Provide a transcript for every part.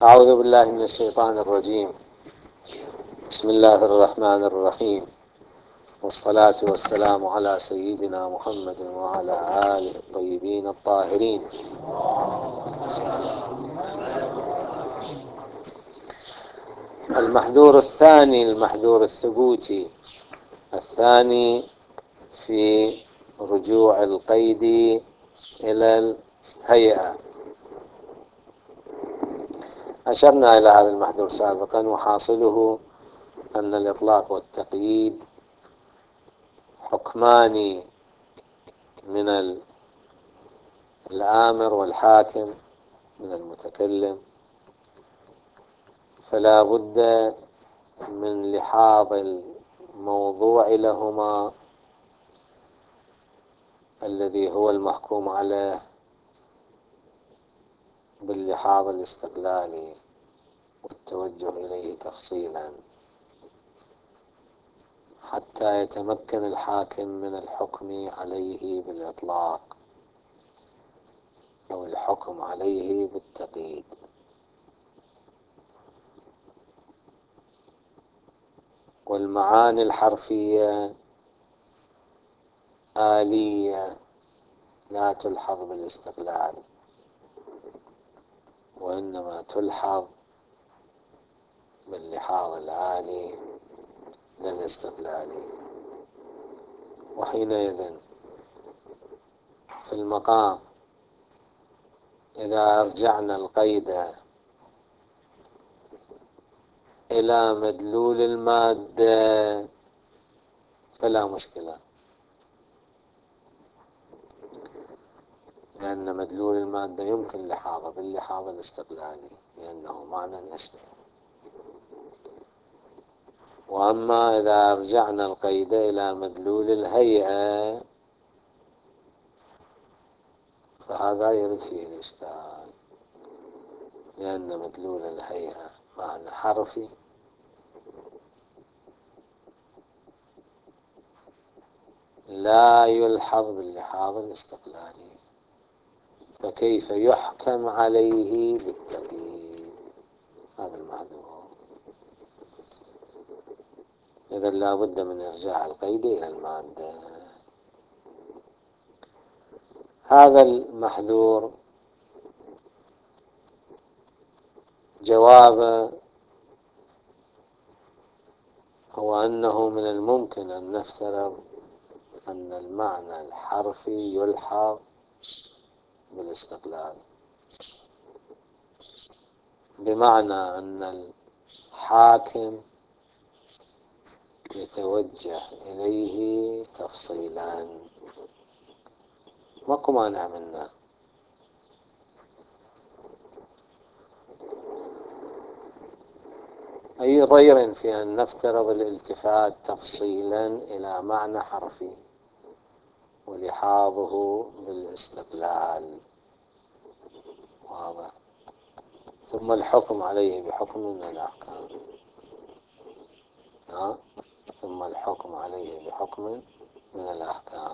أعوذ بالله من الشيطان الرجيم. بسم الله الرحمن الرحيم، والصلاة والسلام على سيدنا محمد وعلى آله الطيبين الطاهرين. المحذور الثاني، المحذور الثبوتي الثاني في رجوع القيد إلى الهيئة. أشرنا إلى هذا المحذور سابقا، وحاصله أن الإطلاق والتقييد حكمان من الآمر والحاكم من المتكلم، فلا بد من لحاظ الموضوع لهما الذي هو المحكوم عليه باللحاظ الاستقلالي والتوجه إليه تفصيلا، حتى يتمكن الحاكم من الحكم عليه بالإطلاق أو الحكم عليه بالتقييد. والمعاني الحرفية آلية لا تلحظ بالاستقلال، وإنما تلحظ باللحاظ الآلي للاستقلالي. وحينئذ في المقام إذا أرجعنا القيد إلى مدلول المادة فلا مشكلة، لأن مدلول المادة يمكن لحاظه باللحاظ الاستقلالي لأنه معنى اسمي. وأما إذا أرجعنا القيد إلى مدلول الهيئة فهذا يرد فيه الإشكال، لأن مدلول الهيئة معنى حرفي لا يلحظ باللحاظ الاستقلالي، فكيف يحكم عليه بالتقييد؟ هذا المحذور. إذا لا بد من إرجاع القيد إلى المادة. هذا المحذور جوابه هو أنه من الممكن أن نفترض أن المعنى الحرفي يلحظ بالاستقلال، بمعنى أن الحاكم يتوجه إليه تفصيلا. ماكو مانع منه، أي ضير في أن نفترض الالتفات تفصيلا إلى معنى حرفي ولحاظه بالاستقلال. واضح. ثم الحكم عليه بحكم من الأحكام. ثم الحكم عليه بحكم من الأحكام.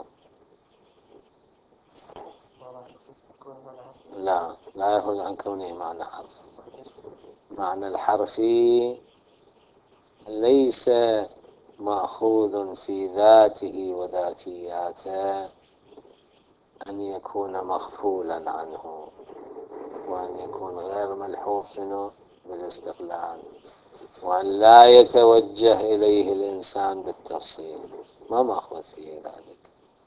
لا يخرج عن كونه معنى حرفي. معنى الحرفي ليس مأخوذ في ذاته وذاتياته أن يكون مغفولا عنه، وأن يكون غير ملحوظ بالاستقلال، وأن لا يتوجه إليه الإنسان بالتفصيل، ما مأخوذ فيه ذلك.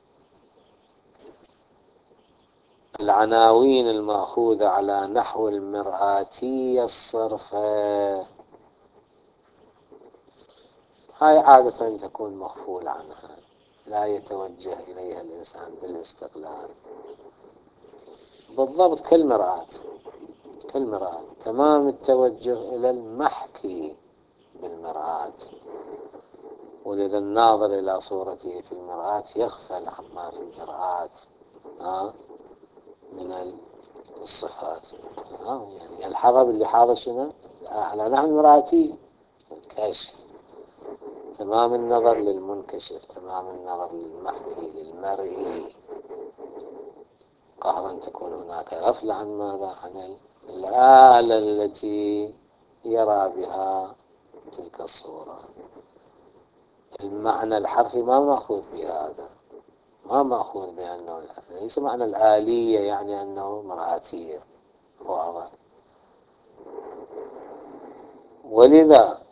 العناوين المأخوذة على نحو المرآتية الصرفة هاي عادة تكون مغفول عنها، لا يتوجه إليها الإنسان بالاستقلال. بالضبط كالمرآة، تمام التوجه إلى المحكي بالمرآة، ولذا الناظر إلى صورته في المرآة يغفل عما في المرآة من الصفات، يعني يلحظ باللحاظ شنو على نحو المرآتي الكشف، تمام النظر للمنكشف، تمام النظر للمحكي للمرئي، قهرا تكون هناك غفلة عن ماذا؟ عن الآلة التي يرى بها تلك الصورة. المعنى الحرفي ما مأخوذ بهذا، ما مأخوذ بأنه ليس معنى الآلية يعني أنه مرآتية، واضح. ولذا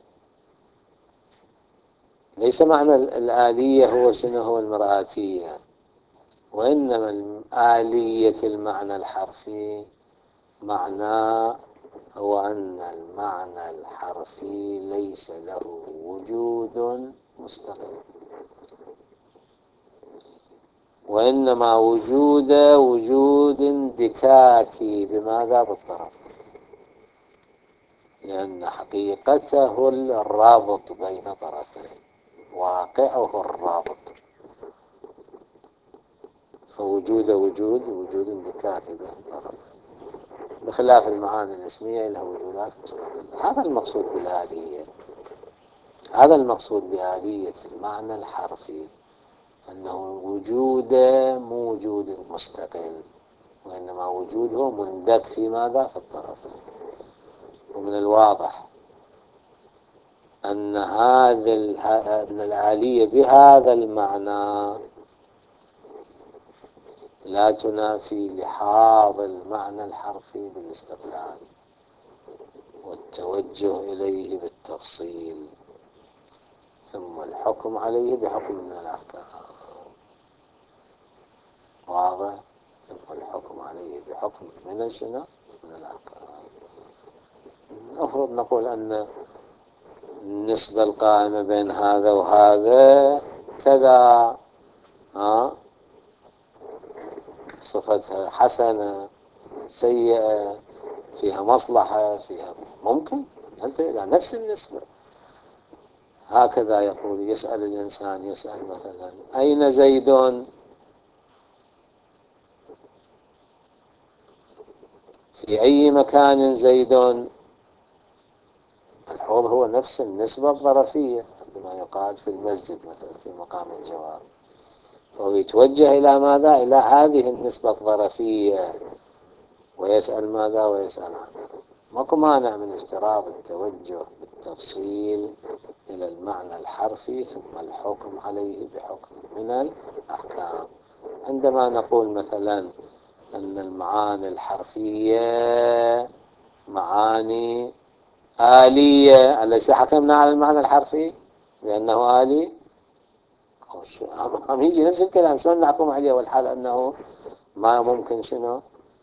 ليس معنى الآلية هو شنو هو المرآتية، وإنما آلية المعنى الحرفي معناه هو أن المعنى الحرفي ليس له وجود مستقل، وإنما وجود اندكاكي. بماذا؟ بالطرف، لأن حقيقته الرابط بين طرفين، واقعه الرابط، فوجود وجود اندكاكي بين الطرفين، بخلاف المعاني الاسمية لها وجودات مستقلة. هذا المقصود بالآلية، هذا المقصود بآلية المعنى الحرفي، أنه وجوده مو وجود مستقل، وإنما وجوده مندك في ماذا؟ في الطرفين. ومن الواضح أن أن الآلية بهذا المعنى لا تنافي لحاظ المعنى الحرفي بالاستقلال والتوجه إليه بالتفصيل، ثم الحكم عليه بحكم من الأحكام. واضح؟ ثم الحكم عليه بحكم من شنو؟ من الأحكام. نفرض نقول أن النسبة القائمة بين هذا وهذا كذا، صفتها حسنة سيئة، فيها مصلحة، فيها ممكن نلتقي إلى نفس النسبة. هكذا يقول، يسأل الإنسان، يسأل مثلا أين زيد؟ في أي مكان زيد؟ الحوض هو نفس النسبة الظرفية، عندما يقال في المسجد مثلا في مقام الجواب، فهو يتوجه إلى ماذا؟ إلى هذه النسبة الظرفية، ويسأل ماذا؟ ويسأل عنها. ماكو مانع من اشتراط التوجه بالتفصيل إلى المعنى الحرفي ثم الحكم عليه بحكم من الأحكام. عندما نقول مثلا أن المعاني الحرفية معاني آلية، أليس حكمنا على المعنى الحرفي لأنه آلي؟ هم يجي نفس الكلام، شلون نحكم عليه والحال أنه ما ممكن شنو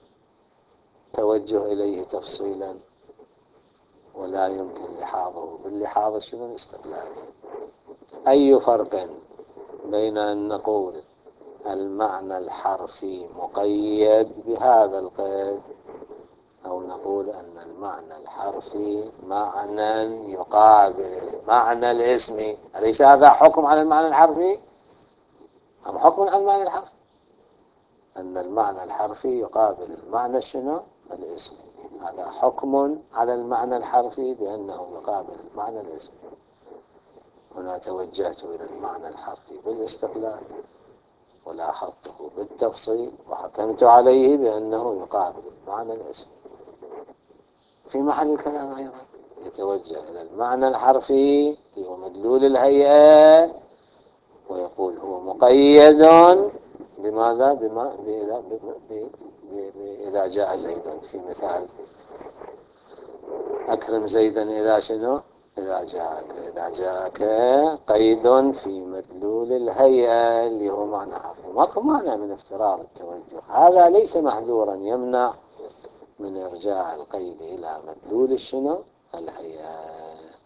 توجه إليه تفصيلا، ولا يمكن لحاظه باللحاظ شنو الاستقلال. أي فرق بين أن نقول المعنى الحرفي مقيد بهذا القيد، أو نقول أن المعنى الحرفي معنى يقابل المعنى الاسمي؟ أليس هذا حكم على المعنى الحرفي أم حكم على المعنى الحرفي؟ أن المعنى الحرفي يقابل المعنى شنو؟ الاسمي. هذا حكم على المعنى الحرفي بأنه يقابل المعنى الاسمي. هنا توجهت إلى المعنى الحرفي بالاستقلال ولاحظته بالتفصيل وحكمت عليه بأنه يقابل المعنى الاسمي. في محل الكلام أيضا يتوجه إلى المعنى الحرفي هو مدلول الهيئة، ويقول هو مقيد بماذا؟ إذا جاء زيد، في مثال أكرم زيدا إذا شنو؟ إذا جاءك قيد في مدلول الهيئة اللي هو معنى حرفي. ماكو مانع من افتراض التوجه، هذا ليس محذورا يمنع من إرجاع القيد إلى مدلول الشنو؟ الهيئة.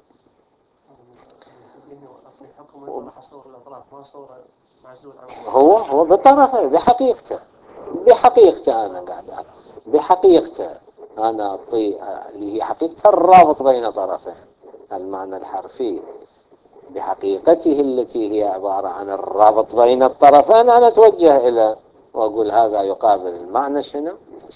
هو بطرفه بحقيقته أنا قاعد بحقيقته أنا أعطي اللي هي حقيقته الرابط بين طرفين. المعنى الحرفي بحقيقته التي هي عبارة عن الرابط بين الطرفين، أنا أتوجه إلى وأقول هذا يقابل المعنى شنو؟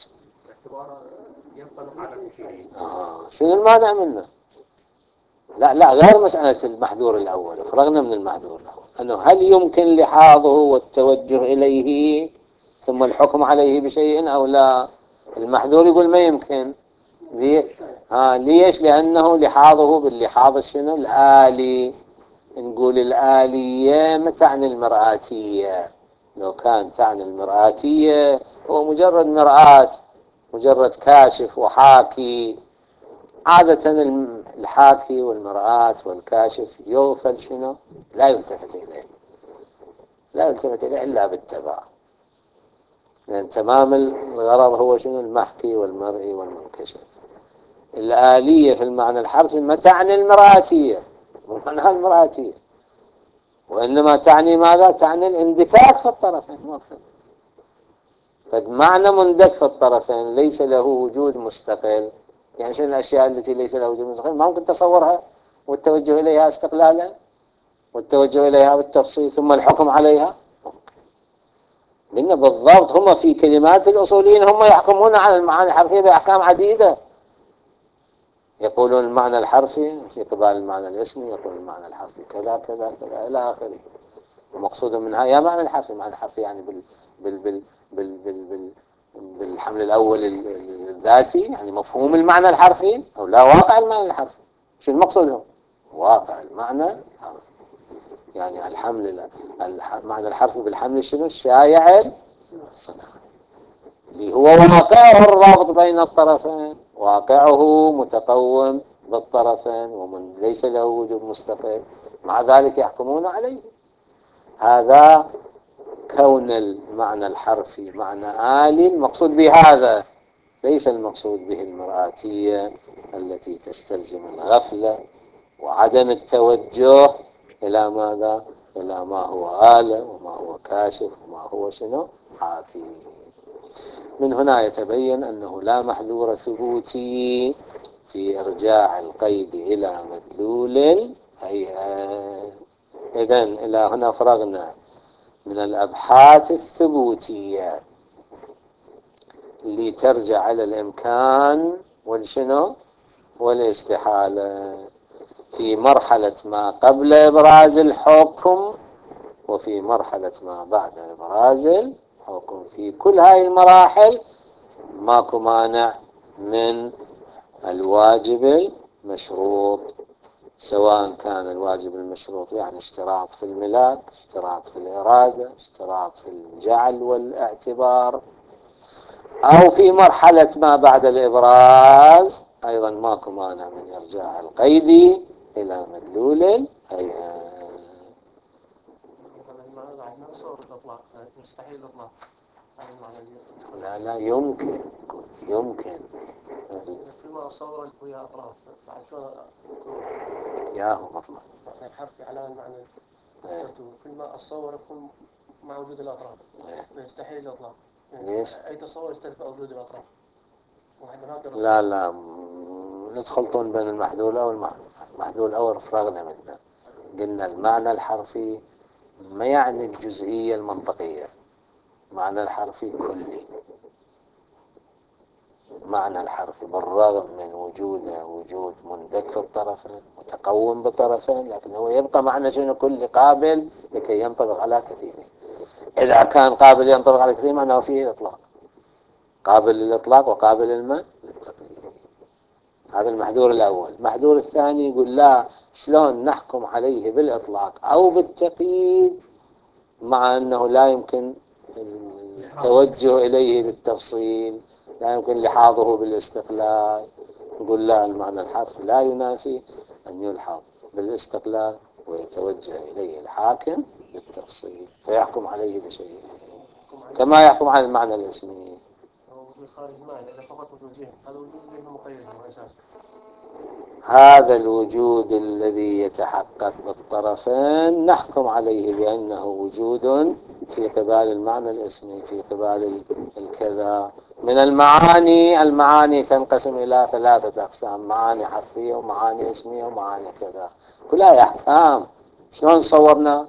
شنو المانع منه؟ لا غير مسألة المحذور الأول، فرغنا من المحذور الأول، أنه هل يمكن لحاظه والتوجه إليه ثم الحكم عليه بشيء أو لا؟ المحذور يقول ما يمكن، لي... ليش؟ لأنه لحاظه باللحاظ شنو الآلي. نقول الآلية ما تعني المرآتية. لو كان تعني المرآتية هو مجرد مرآة، مجرد كاشف وحاكي. عادة الحاكي والمرآة والكاشف يغفل شنو؟ لا يلتفت إليه، لا يلتفت إليه إلا بالتبع، لأن تمام الغرض هو شنو؟ المحكي والمرئي والمنكشف. الآلية في المعنى الحرفي ما تعني المرآتية، مو معناها المرآتية، وإنما تعني ماذا؟ تعني الاندكاك في الطرفين مو أكثر. فمعنى مندك في الطرفين ليس له وجود مستقل. يعني شنو الأشياء التي ليس لها وجود مستقل؟ ما ممكن تصورها والتوجه إليها استقلالا والتوجه إليها بالتفصيل ثم الحكم عليها. لأن بالضبط هم في كلمات الأصوليين هم يحكمون على المعاني الحرفية بأحكام عديدة. يقولون المعنى الحرفي في قبال المعنى الاسمي، يقول المعنى الحرفي كذا كذا كذا إلى آخره. ومقصود منها يا معنى الحرفي، معنى الحرفي يعني بال بال بال بال بال بالحمل الأول الذاتي، يعني مفهوم المعنى الحرفي، أو لا واقع المعنى الحرفي. شو المقصود هو؟ واقع المعنى الحرفي، يعني المعنى الحرفي بالحمل شنو؟ الشائع الصناعي، اللي هو واقعه الرابط بين الطرفين، واقعه متقوم بالطرفين ومن ليس له وجود مستقل، مع ذلك يحكمون عليه. هذا كون المعنى الحرفي معنى آلي المقصود بهذا، ليس المقصود به المرآتية التي تستلزم الغفلة وعدم التوجه إلى ماذا؟ إلى ما هو آلة وما هو كاشف وما هو شنو؟ حاكي. من هنا يتبين أنه لا محذور ثبوتي في إرجاع القيد إلى مدلول الهيئة. إذن إلى هنا فرغنا من الأبحاث الثبوتية اللي ترجع على الإمكان والشنو والاستحالة في مرحلة ما قبل إبراز الحكم وفي مرحلة ما بعد إبراز الحكم. في كل هاي المراحل ماكو مانع من الواجب المشروط، سواء كان الواجب المشروط يعني اشتراط في الملاك، اشتراط في الإرادة، اشتراط في الجعل والاعتبار، أو في مرحلة ما بعد الإبراز أيضا ماكو مانع من إرجاع القيد إلى مدلول الهيئة. مستحيل الإطلاق. لا لا يمكن، يمكن. كلمة أصور ويا أطراف بعد شلون ياهو مطلق الحرف على المعنى كل ما أتصور يكون مع وجود الأطراف. يستحيل الإطلاق. ليش؟ أي تصور يستلزم وجود الأطراف. لا لا ندخلطون بين المحذول أو المحذول الأول فرغنا منه. قلنا المعنى الحرفي ما يعني الجزئية المنطقية، معنى الحرفي كلي. معنى الحرفي بالرغم من وجوده وجود مندك في الطرفين متقوم بالطرفين، لكن هو يبقى معنى شنو؟ كل قابل لكي ينطبق على كثيره. إذا كان قابل ينطبق على كثير معناه فيه إطلاق، قابل للإطلاق وقابل للتقييد. هذا المحذور الأول. المحذور الثاني يقول لا، شلون نحكم عليه بالإطلاق أو بالتقييد مع أنه لا يمكن التوجه إليه بالتفصيل، لا يمكن لحاظه بالاستقلال. نقول لا، المعنى الحرفي لا ينافي أن يلحظ بالاستقلال ويتوجه إليه الحاكم بالتفصيل فيحكم عليه بشيء كما يحكم على المعنى الاسمي. وجود خارج المعنى إذا فقط وجود ذهن، هذا وجود ذهن مقيد هو أساس. هذا الوجود الذي يتحقق بالطرفين نحكم عليه بأنه وجود في قبال المعنى الاسمي، في قبال الكذا من المعاني. المعاني تنقسم إلى 3 أقسام: معاني حرفية ومعاني اسمية ومعاني كذا، كلها أحكام. شلون صورنا؟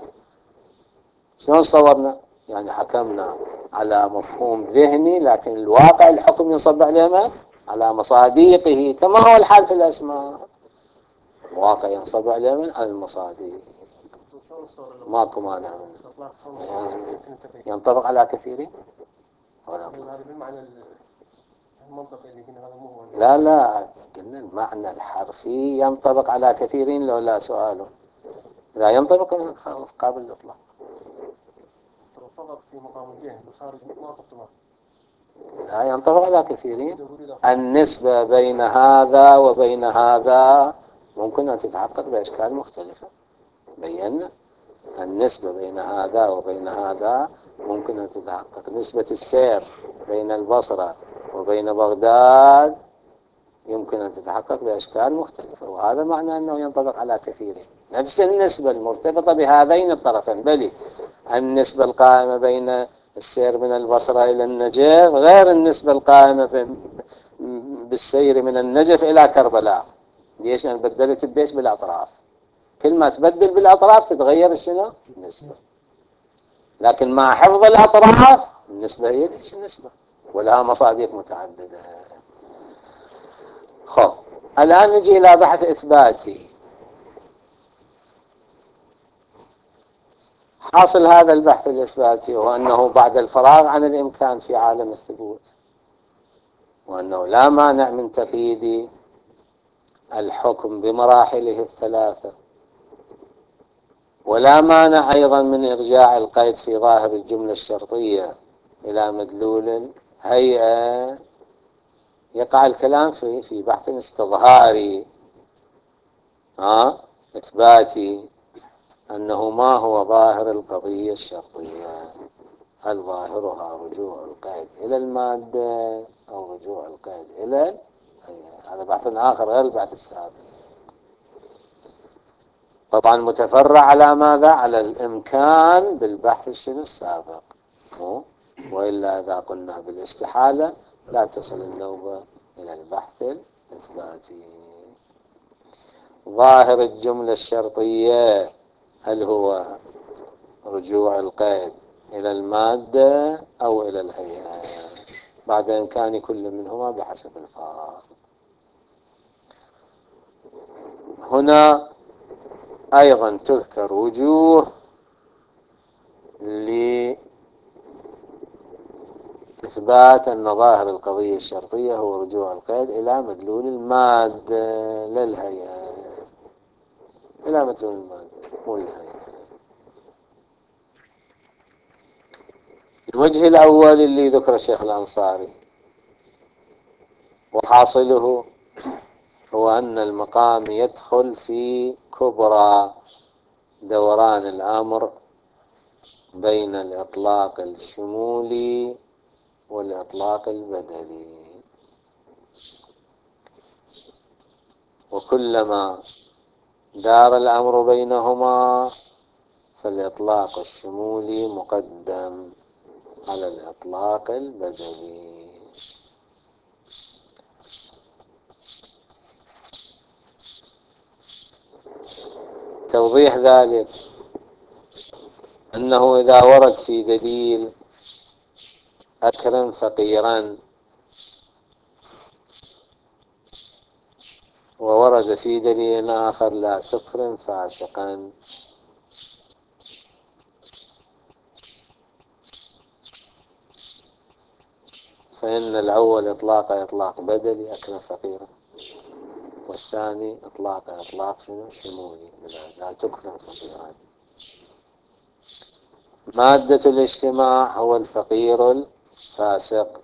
يعني حكمنا على مفهوم ذهني، لكن الواقع الحكم ينصب عليه على مصادقه، كما هو الحال في الأسماء. واقع ينصب عليه من المصادق، ماكو مانع منه. ينطبق على كثيرين. هذا بالمعنى المنطقي اللي قلنا هذا مو هو. لا قلنا المعنى الحرفي ينطبق على كثيرين، لو لا سؤاله لا ينطبق من قابل الإطلاق. فقط في مقام الجهل بالخارج ما طبقتها. لا ينطبق على كثيرين. النسبة بين هذا وبين هذا ممكن أن تتحقق بأشكال مختلفة. بينا النسبة بين هذا وبين هذا ممكن أن تتحقق. نسبة السير بين البصرة وبين بغداد يمكن أن تتحقق بأشكال مختلفة، وهذا معنى أنه ينطبق على كثيرين. نفس النسبة المرتبطة بهذين الطرفين، بل النسبة القائمة بين السير من البصرة إلى النجف غير النسبة القائمة بالسير من النجف إلى كربلاء. ليش؟ أنا بدلت بيش بالأطراف. كل ما تبدل بالأطراف تتغير شنو؟ النسبة. لكن مع حفظ الأطراف النسبة هي ليش النسبة، ولها مصادق متعددة. خب الآن نجي إلى بحث إثباتي. حاصل هذا البحث الإثباتي هو أنه بعد الفراغ عن الإمكان في عالم الثبوت، وأنه لا مانع من تقييد الحكم بمراحله الثلاثة، ولا مانع أيضا من إرجاع القيد في ظاهر الجملة الشرطية إلى مدلول الهيئة. يقع الكلام في بحث استظهاري إثباتي أنه ما هو ظاهر القضية الشرطية. هل ظاهرها رجوع القيد إلى المادة أو رجوع القيد إلى الهيئة؟ هذا بحث آخر غير البحث السابق. طبعا متفرع على ماذا؟ على الإمكان بالبحث السابق. وإلا إذا قلنا بالاستحالة لا تصل النوبة إلى البحث الإثباتي. ظاهر الجملة الشرطية هل هو رجوع القيد إلى المادة أو إلى الهيئة، بعد إمكان كل منهما بحسب الفارق. هنا أيضا تذكر وجوه لإثبات أن ظاهر القضية الشرطية هو رجوع القيد إلى مدلول المادة للهيئة، إلى مدلول المادة مو للهيئة. الوجه الأول اللي ذكر الشيخ الأنصاري وحاصله هو أن المقام يدخل في كبرى دوران الأمر بين الإطلاق الشمولي والإطلاق البدلي، وكلما دار الأمر بينهما فالإطلاق الشمولي مقدم على الإطلاق البدلي. توضيح ذلك أنه إذا ورد في دليل أكرم فقيرا، وورد في دليل آخر لا تكرم فاسقا، فإن الأول إطلاق بدلي أكرم فقيرا، والثاني إطلاق شمولي لا تكرم فقيرا. مادة الاجتماع هو الفقير الفاسق،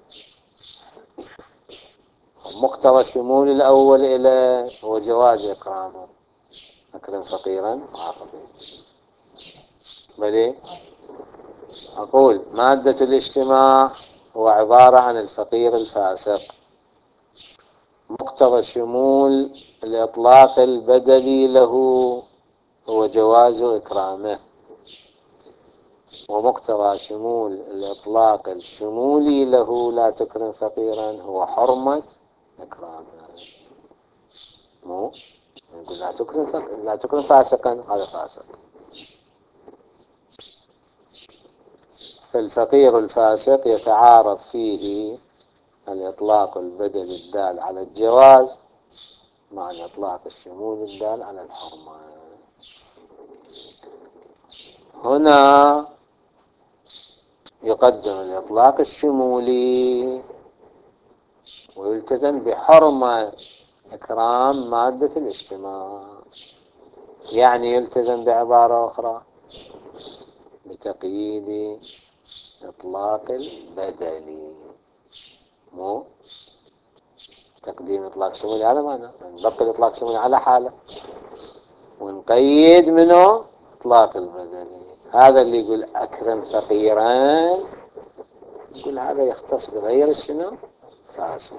مقتضى الشمول الأول إلى هو جواز إكرامه، أكرم فقيرا مع فقير. بل أقول مادة الاجتماع هو عبارة عن الفقير الفاسق، مقتضى شمول الإطلاق البدلي له هو جواز إكرامه، ومقتضى شمول الإطلاق الشمولي له لا تكرم فقيرا هو حرمة إكرامه. مو نقول لا تكرم فاسقا، هذا فاسق. فالفقير الفاسق يتعارض فيه الإطلاق البدلي الدال على الجواز مع الإطلاق الشمولي الدال على الحرمة. هنا يقدم الإطلاق الشمولي ويلتزم بحرمة إكرام مادة الاجتماع. يعني يلتزم بعبارة أخرى بتقييد إطلاق البدل، مو تقديم إطلاق شمولي. هذا معنى نبقي إطلاق شمولي على حالة ونقيد منه إطلاق البدل. هذا اللي يقول أكرم فقيرا، يقول هذا يختص بغير شنو؟ فاسد.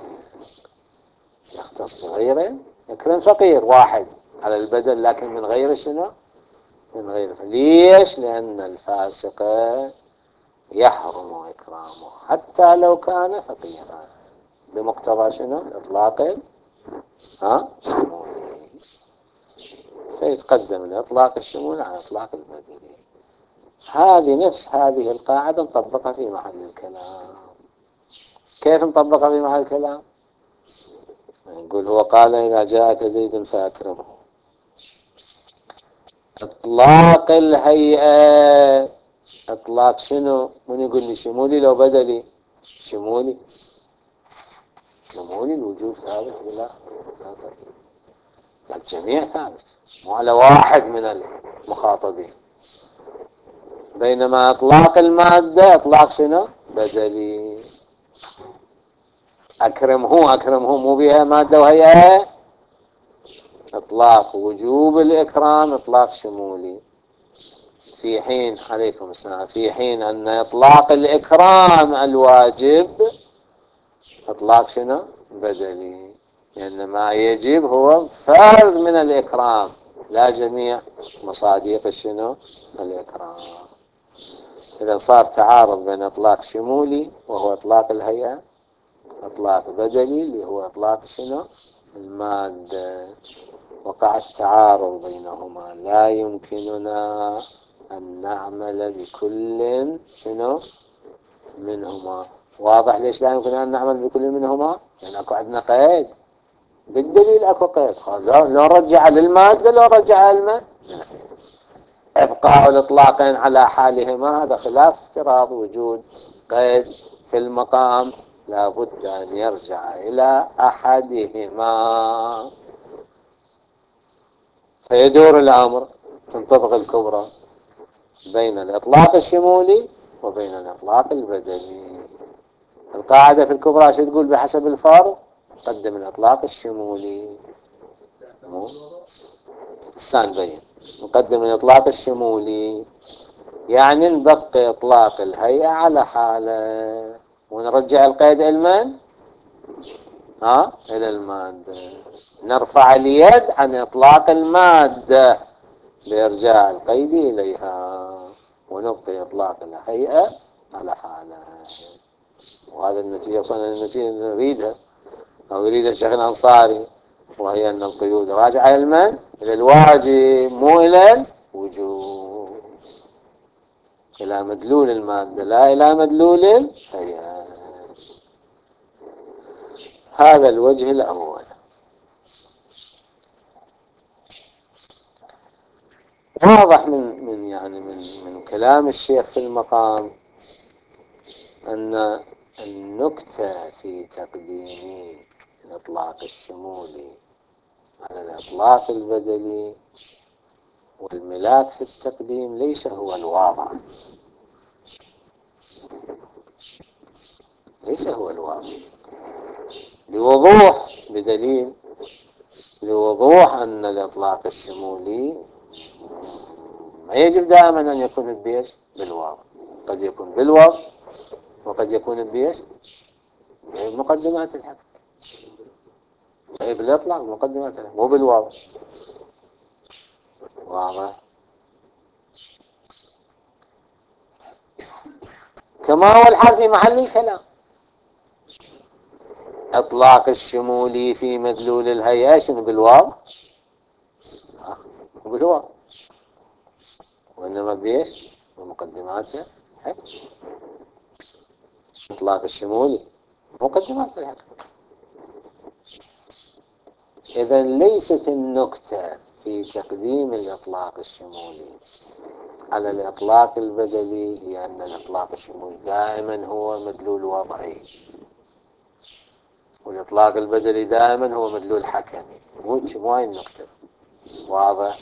يختص بغير أكرم فقير واحد على البدل، لكن من غير شنو؟ من غير. ليش؟ لأن الفاسق يحرم إكرامه حتى لو كان فقيرا، بمقتضى شنو؟ إطلاق الشمول. فيتقدم الإطلاق الشمول عن إطلاق البدل. هذه نفس هذه القاعدة نطبقها في محل الكلام. كيف نطبقها في محل الكلام؟ نقول هو قال إذا جاءك زيد فأكرمه. إطلاق الهيئة إطلاق شنو؟ من يقول لي شمولي لو بدلي؟ شمولي الوجوب ثابت ولا لا ثابت؟ الجميع ثابت، مو على واحد من المخاطبين. بينما إطلاق المادة إطلاق شنو؟ بدلي. أكرمه مو بها مادة وهي إطلاق وجوب الإكرام إطلاق شمولي. في حين عليكم السلام، في حين أن إطلاق الإكرام الواجب إطلاق شنو؟ بدلي، لأن ما يجب هو فرد من الإكرام لا جميع مصادق شنو؟ الإكرام. إذا صار تعارض بين إطلاق شمولي وهو إطلاق الهيئة، إطلاق بدلي اللي هو إطلاق شنو؟ المادة. وقع التعارض بينهما، لا يمكننا أن نعمل بكل شنو؟ منهما. واضح ليش لا يمكن أن نعمل بكل منهما؟ لأن أكو عندنا قيد، بالدليل أكو قيد. لو رجع للمادة لو رجع للمادة، إبقاء الإطلاقين على حالهما هذا خلاف افتراض وجود قيد في المقام، لا بد أن يرجع إلى أحدهما. فيدور الأمر، تنطبق الكبرى بين الإطلاق الشمولي وبين الإطلاق البدلي. القاعدة في الكبرى شو تقول؟ بحسب الفارق قدم الإطلاق الشمولي. السان بين نقدم الإطلاق الشمولي، يعني نبقي إطلاق الهيئة على حاله ونرجع القيد إلى من؟ إلى المادة. نرفع اليد عن إطلاق المادة بإرجاع القيد إليها، ونبقي إطلاق الهيئة على حاله. وهذا النتيجة وصلنا للنتيجة نريدها أو يريد الشيخ الأنصاري، وهي أن القيود راجعة إلى من؟ إلى الواجب مو إلى الوجوب، إلى مدلول المادة لا إلى مدلول الهيئة. هذا الوجه الأول. واضح من كلام الشيخ في المقام أن النكتة في تقديم الإطلاق الشمولي على الإطلاق البدلي والملاك في التقديم ليس هو الواضح، ليس هو الواضح، لوضوح بدليل لوضوح أن الإطلاق الشمولي ما يجب دائما أن يكون بيش بالواو، قد يكون بالواو وقد يكون بيش بمقدمات الحق، أي بالإطلاق مقدمات الحق مو بالواو. واضح؟ كما هو الحال في محل الكلام. إطلاق الشمولي في مدلول الهيئة شنو؟ بالواو وبالواو، وإنما بيش ومقدماته حق. إطلاق الشمولي مقدمات الحق. إذا ليست النكتة في تقديم الإطلاق الشمولي على الإطلاق البدلي هي أن الإطلاق الشمولي دائما هو مدلول وضعي، والإطلاق البدلي دائما هو مدلول حكمي. مو هاي النكتة. واضح؟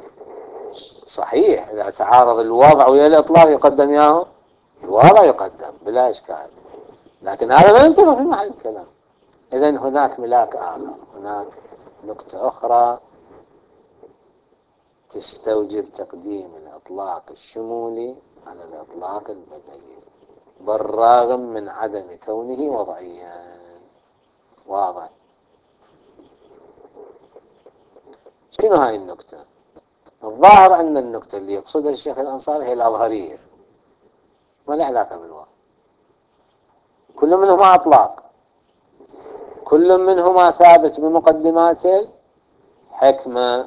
صحيح إذا تعارض الوضع ويا الإطلاق يقدم ياهو الوضع يقدم بلا إشكال، لكن هذا ما ينطبق في محل الكلام. إذن هناك ملاك آخر، هناك نكتة أخرى تستوجب تقديم الإطلاق الشمولي على الإطلاق البدلي بالرغم من عدم كونه وضعيا. واضح؟ شنو هاي النكتة؟ الظاهر أن النكتة اللي يقصدها الشيخ الأنصاري هي الأظهرية، ما لها علاقة بالواقع. كل منهما أطلاق، كل منهما ثابت بمقدمات الحكمة،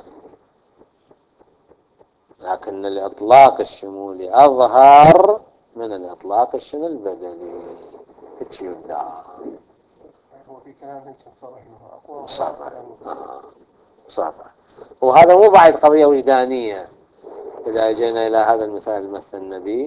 لكن الإطلاق الشمولي أظهر من الإطلاق البدلي. هيك يدعى. هو في كلام صرح انه اقوى صعبة. وهذا مو بعد قضية وجدانية. إذا جينا إلى هذا المثال مثل النبي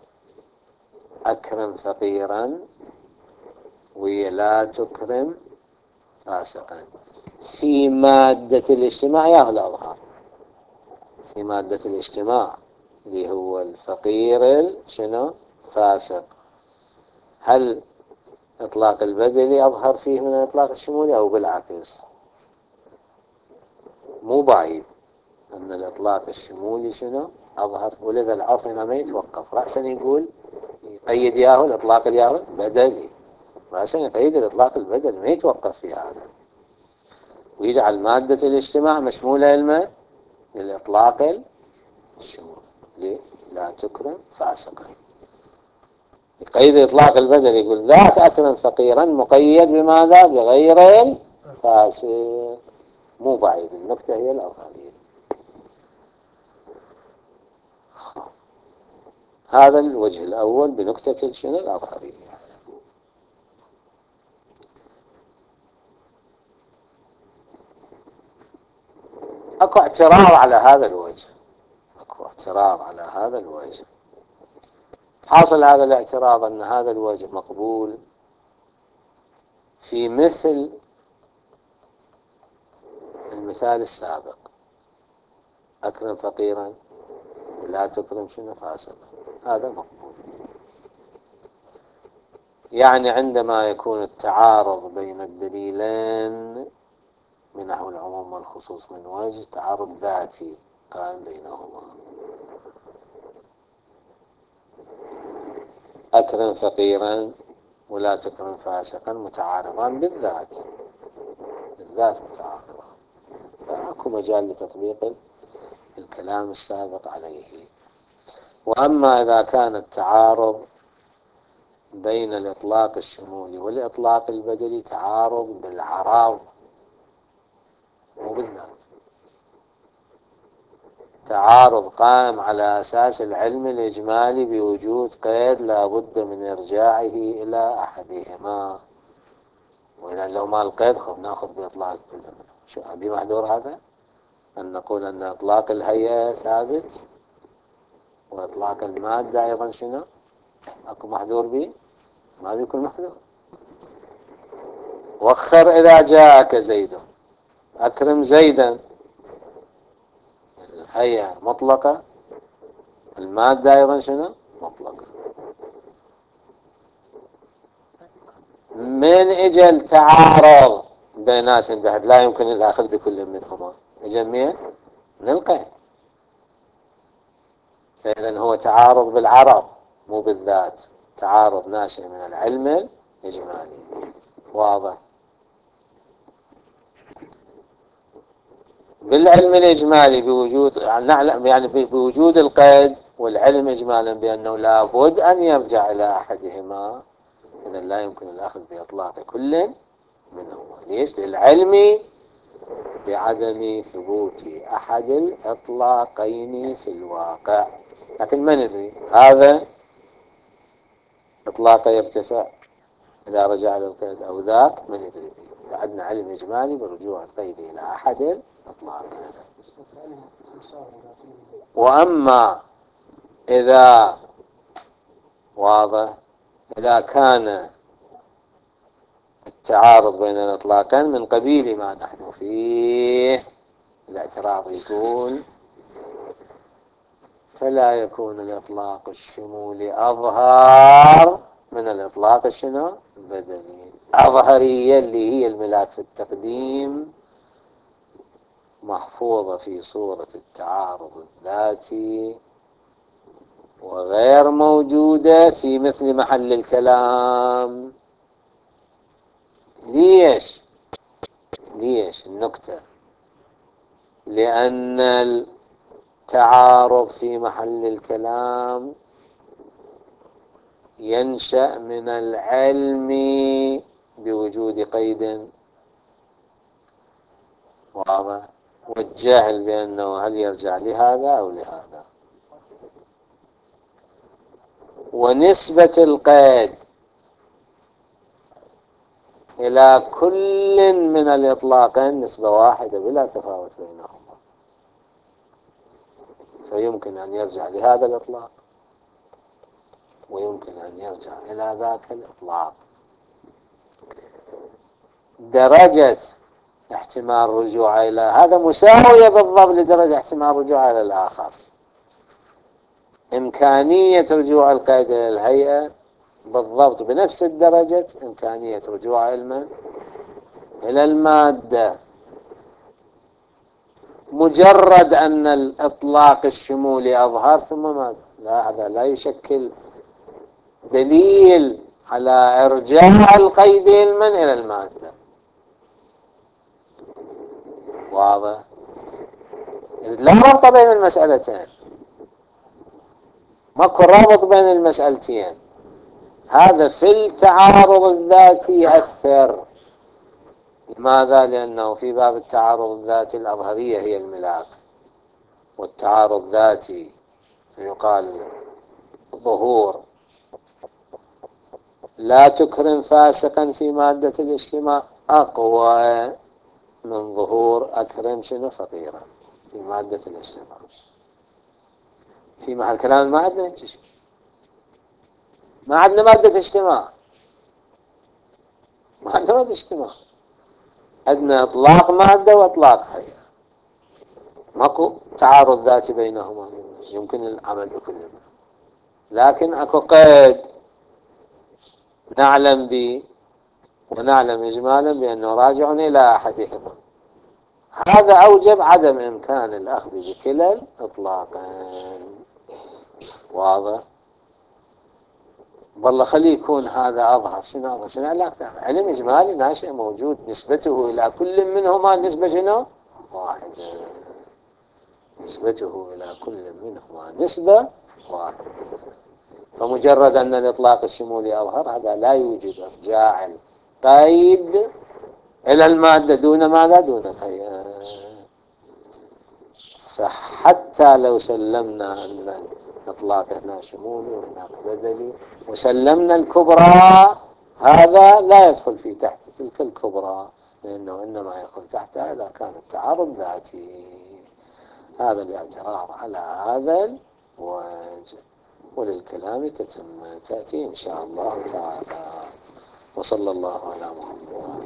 أكرم فقيرا ولا تكرم فاسقا، في مادة الاجتماع يا الأظهر، في مادة الاجتماع اللي هو الفقير شنو فاسق، هل إطلاق البدلي أظهر فيه من الإطلاق الشمولي أو بالعكس؟ مو بعيد أن الإطلاق الشمولي شنو أظهر، ولذا العرف هنا ما يتوقف، رأسا يقول يقيد ياهو الإطلاق الياهو بدلي، رأسا يقيد الإطلاق البدلي، ما يتوقف في هذا، ويجعل مادة الاجتماع مشمولة للإطلاق الشمولي. لا تكرم فاسقا، يقيد إطلاق البدل، يقول ذاك أكرم فقيرا مقيد بماذا؟ بغير الفاسق. مو بعيد، النكتة هي الأظهرية. هذا الوجه الأول بنكتة شنو الأظهرية. أكو اعتراض على هذا الوجه، أكو اعتراض على هذا الوجه. حاصل هذا الاعتراض أن هذا الوجه مقبول في مثل المثال السابق، أكرم فقيرا ولا تكرم شنو فاسقا، هذا مقبول. يعني عندما يكون التعارض بين الدليلين من نحو العموم والخصوص من وجه، تعارض ذاتي قائم بينهما، أكرم فقيرا ولا تكرم فاسقا متعارضان بالذات متعارضان، فأكو مجال لتطبيق الكلام السابق عليه. وأما إذا كان التعارض بين الإطلاق الشمولي والإطلاق البدلي تعارض بالعراض مو بالذات، تعارض قائم على أساس العلم الإجمالي بوجود قيد لا بد من إرجاعه إلى أحدهما، وإلا لو ما القيد خب نأخذ بإطلاق كل منه. شو أبي محذور هذا؟ أن نقول أن إطلاق الهيئة ثابت وإطلاق المادة أيضا شنو أكو محذور به؟ ما بيكون محذور. وخر إذا جاءك زيد، أكرم زيدا، الهيئة مطلقة، المادة أيضا شنو مطلقة. من اجل تعارض بيناتهم بعد لا يمكن الأخذ بكل منهما، اجل مين؟ من القيد. فإذا هو تعارض بالعرض مو بالذات، تعارض ناشئ من العلم الإجمالي. واضح؟ بالعلم الإجمالي بوجود يعني بوجود القيد، والعلم إجمالا بأنه لابد أن يرجع إلى أحدهما، إذا لا يمكن الأخذ بإطلاق كل منهما. ليش؟ للعلم بعدم ثبوت أحد الإطلاقين في الواقع. لكن ما ندري هذا إطلاق يرتفع إذا رجع للقيد أو ذاك، ما ندري فيه، فعندنا علم إجمالي برجوع القيد إلى أحد الإطلاقين. وأما إذا واضح إذا كان التعارض بين الإطلاقين من قبيل ما نحن فيه. الاعتراض يقول فلا يكون الإطلاق الشمولي أظهر من الإطلاق الشنو البدني. أظهرية اللي هي الملاك في التقديم محفوظة في صورة التعارض الذاتي، وغير موجودة في مثل محل الكلام. ليش النكتة؟ لأن التعارض في محل الكلام ينشأ من العلم بوجود قيد واضح، والجهل بأنه هل يرجع لهذا أو لهذا. ونسبة القيد إلى كل من الإطلاقين نسبة واحدة بلا تفاوت بينهما، فيمكن أن يرجع لهذا الإطلاق ويمكن أن يرجع إلى ذاك الإطلاق. درجة احتمال رجوع إلى هذا مساوية بالضبط لدرجة احتمال رجوع إلى الآخر. إمكانية رجوع القيد إلى الهيئة بالضبط بنفس الدرجة إمكانية رجوع إلى المادة. مجرد أن الإطلاق الشمولي أظهر ثم ماذا؟ لا، هذا لا يشكل دليل على إرجاع القيد علما إلى المادة. واضح؟ لا ربط بين المسألتين، ماكو رابط بين المسألتين. هذا في التعارض الذاتي يأثر. لماذا؟ لأنه في باب التعارض الذاتي الأظهرية هي الملاك، والتعارض الذاتي يقال ظهور لا تكرم فاسقا في مادة الاجتماع أقوى من ظهور أكرم شنو فقيرا في مادة الاجتماع. في محل كلام ما عندنا شيء، ما عندنا مادة اجتماع، ما عندنا مادة اجتماع، عندنا إطلاق مادة وإطلاق هيئة، ماكو تعارض ذاتي بينهما، يمكن العمل بكل منهم. لكن اكو قيد نعلم به ونعلم إجمالا بأنه راجع إلى أحدهما. هذا أوجب عدم إمكان الأخذ بكلا الإطلاقين. واضح؟ والله خلي يكون هذا أظهر. شنو أظهر؟ شنو علاقته؟ علم إجمالي ناشئ موجود نسبته إلى كل منهما نسبة شنو؟ واحدة. نسبته إلى كل منهما نسبة واحدة. فمجرد أن الإطلاق الشمولي أظهر هذا لا يوجد إرجاع القيد إلى المادة دون ماذا؟ دون الهيئة. فحتى لو سلمنا أن الإطلاق هنا شمولي وهناك بدلي وسلمنا الكبرى، هذا لا يدخل في تحت تلك الكبرى، لأنه إنما يدخل تحتها إذا كان التعارض ذاتي. هذا الاعتراض على هذا الوجه. وللكلام تأتي إن شاء الله تعالى. وصلى الله على محمد.